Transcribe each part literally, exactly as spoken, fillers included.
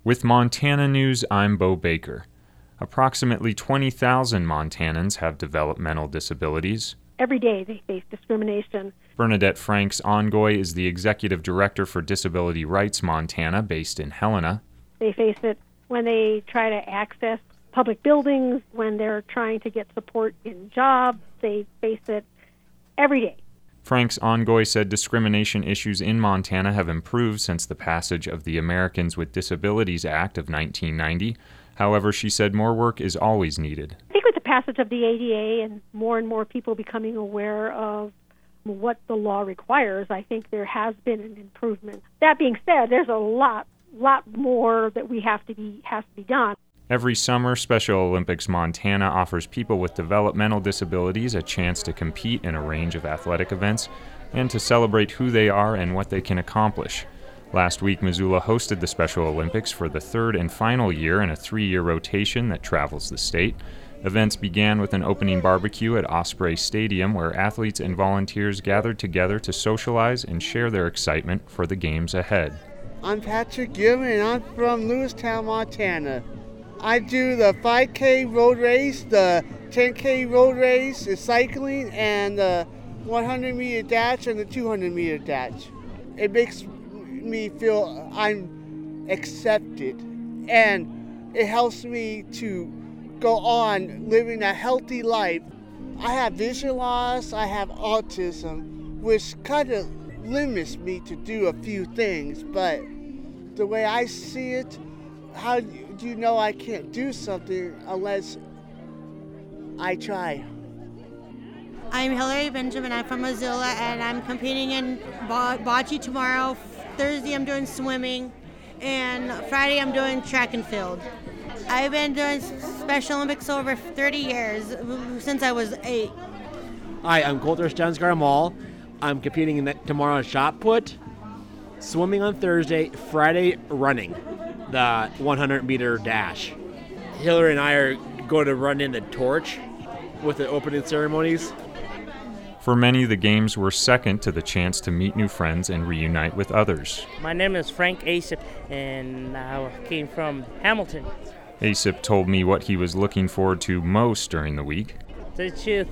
With Montana News, I'm Bo Baker. Approximately twenty thousand Montanans have developmental disabilities. Every day they face discrimination. Bernadette Franks Ongoy is the Executive Director for Disability Rights Montana, based in Helena. They face it when they try to access public buildings, when they're trying to get support in jobs. They face it every day. Franks Ongoy said discrimination issues in Montana have improved since the passage of the Americans with Disabilities Act of nineteen ninety. However, she said more work is always needed. I think with the passage of the A D A and more and more people becoming aware of what the law requires, I think there has been an improvement. That being said, there's a lot, lot more that we have to be has to be done. Every summer, Special Olympics Montana offers people with developmental disabilities a chance to compete in a range of athletic events and to celebrate who they are and what they can accomplish. Last week, Missoula hosted the Special Olympics for the third and final year in a three-year rotation that travels the state. Events began with an opening barbecue at Osprey Stadium, where athletes and volunteers gathered together to socialize and share their excitement for the games ahead. I'm Patrick Gilman, and I'm from Lewistown, Montana. I do the five K road race, the ten K road race, the cycling, and the one hundred meter dash and the two hundred meter dash. It makes me feel I'm accepted, and it helps me to go on living a healthy life. I have vision loss, I have autism, which kind of limits me to do a few things, but the way I see it, how do you know I can't do something unless I try? I'm Hillary Benjamin. I'm from Missoula, and I'm competing in bocce tomorrow. Thursday, I'm doing swimming, and Friday, I'm doing track and field. I've been doing Special Olympics over thirty years, since I was eight. Hi, I'm Coulter Stensgar-Mall. I'm competing in that tomorrow in shot put, swimming on Thursday, Friday running the one hundred meter dash. Hillary and I are going to run in the torch with the opening ceremonies. For many, the games were second to the chance to meet new friends and reunite with others. My name is Frank Asip, and I came from Hamilton. Asip told me what he was looking forward to most during the week. It's just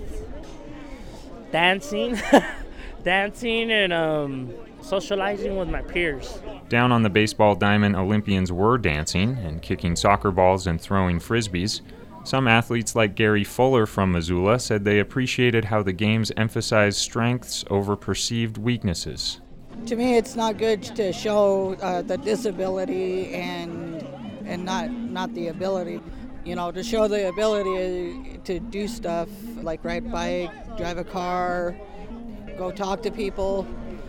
dancing, dancing and um, socializing with my peers. Down on the baseball diamond, Olympians were dancing and kicking soccer balls and throwing frisbees. Some athletes like Gary Fuller from Missoula said they appreciated how the games emphasized strengths over perceived weaknesses. To me, it's not good to show uh, the disability and and not not the ability. You know, to show the ability to do stuff like ride a bike, drive a car, go talk to people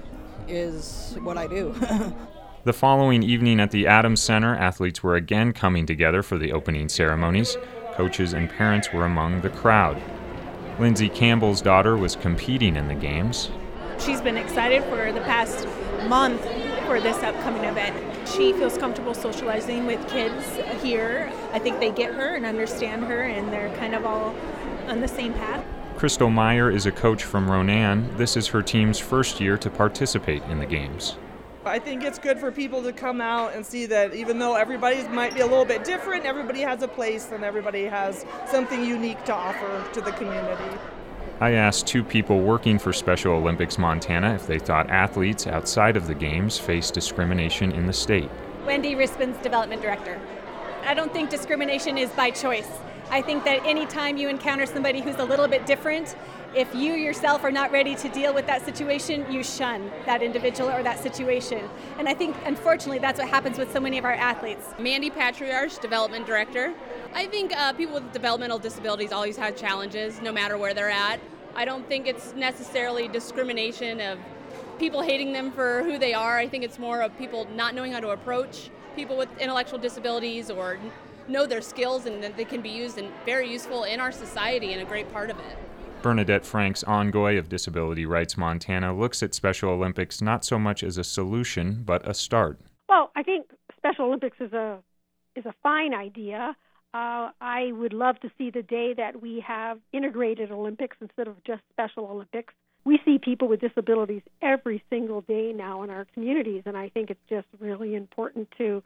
is what I do. The following evening at the Adams Center, athletes were again coming together for the opening ceremonies. Coaches and parents were among the crowd. Lindsay Campbell's daughter was competing in the games. She's been excited for the past month for this upcoming event. She feels comfortable socializing with kids here. I think they get her and understand her, and they're kind of all on the same path. Crystal Meyer is a coach from Ronan. This is her team's first year to participate in the games. I think it's good for people to come out and see that even though everybody might be a little bit different, everybody has a place and everybody has something unique to offer to the community. I asked two people working for Special Olympics Montana if they thought athletes outside of the games face discrimination in the state. Wendy Rispin's development director. I don't think discrimination is by choice. I think that any time you encounter somebody who's a little bit different, if you yourself are not ready to deal with that situation, you shun that individual or that situation. And I think, unfortunately, that's what happens with so many of our athletes. Mandy Patriarch, development director. I think uh, people with developmental disabilities always have challenges, no matter where they're at. I don't think it's necessarily discrimination of people hating them for who they are. I think it's more of people not knowing how to approach people with intellectual disabilities or know their skills and that they can be used and very useful in our society and a great part of it. Bernadette Franks Ongoy of Disability Rights Montana looks at Special Olympics not so much as a solution, but a start. Well, I think Special Olympics is a is a fine idea. Uh, I would love to see the day that we have integrated Olympics instead of just Special Olympics. We see people with disabilities every single day now in our communities, and I think it's just really important to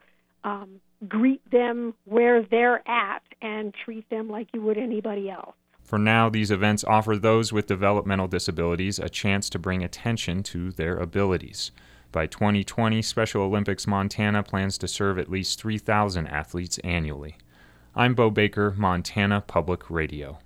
um, greet them where they're at and treat them like you would anybody else. For now, these events offer those with developmental disabilities a chance to bring attention to their abilities. By twenty twenty, Special Olympics Montana plans to serve at least three thousand athletes annually. I'm Bo Baker, Montana Public Radio.